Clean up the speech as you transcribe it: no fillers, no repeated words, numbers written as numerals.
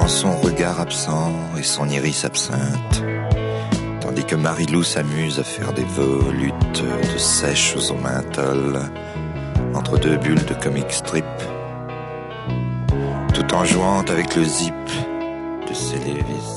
dans son regard absent et son iris absinthe, tandis que Marie-Lou s'amuse à faire des volutes de sèches au menthol entre deux bulles de comic strip, tout en jouant avec le zip de ses Levi's.